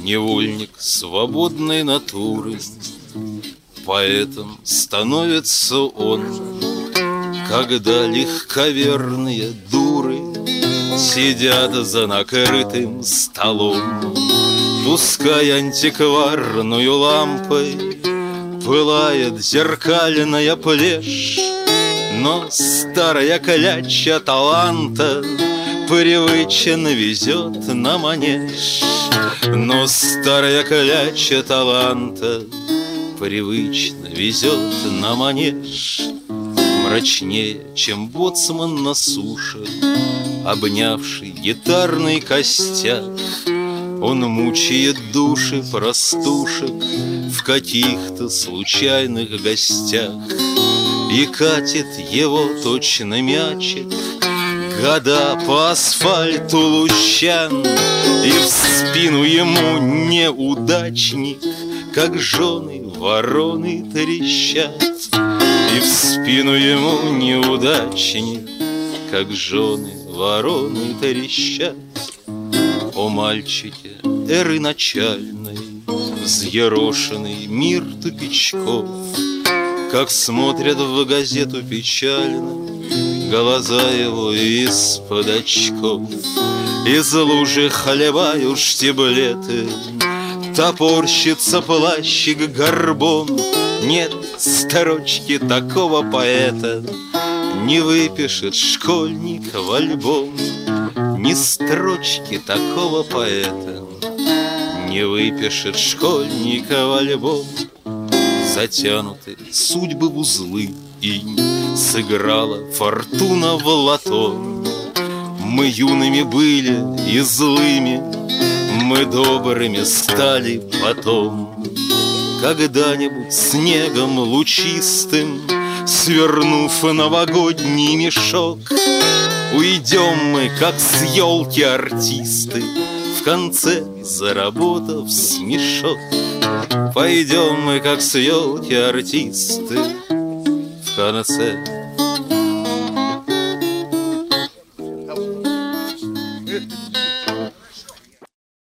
Невольник свободной натуры, поэтом становится он, когда легковерные дуры сидят за накрытым столом. Пускай антикварную лампой пылает зеркальная плешь, но старая кляча таланта привычно везет на манеж. Но старая кляча таланта привычно везет на манеж. Мрачнее, чем боцман на суше, обнявший гитарный костяк, он мучает души простушек в каких-то случайных гостях. И катит его точно мячик года по асфальту лущан, и в спину ему неудачник, как жены вороны трещат. И в спину ему неудачник, как жены вороны трещат. О мальчике эры начальной, взъерошенный мир тупичков, как смотрят в газету печально глаза его из-под очков. Из лужи хлебают штиблеты, топорщится плащик горбом. Нет строчки такого поэта не выпишет школьник в альбом. Ни строчки такого поэта не выпишет школьник в альбом. Затянуты судьбы в узлы, и сыграла фортуна в лото. Мы юными были и злыми, мы добрыми стали потом. Когда-нибудь снегом лучистым, свернув новогодний мешок, уйдем мы, как с елки артисты, в конце заработав смешок. Пойдем мы, как с елки артисты, в конце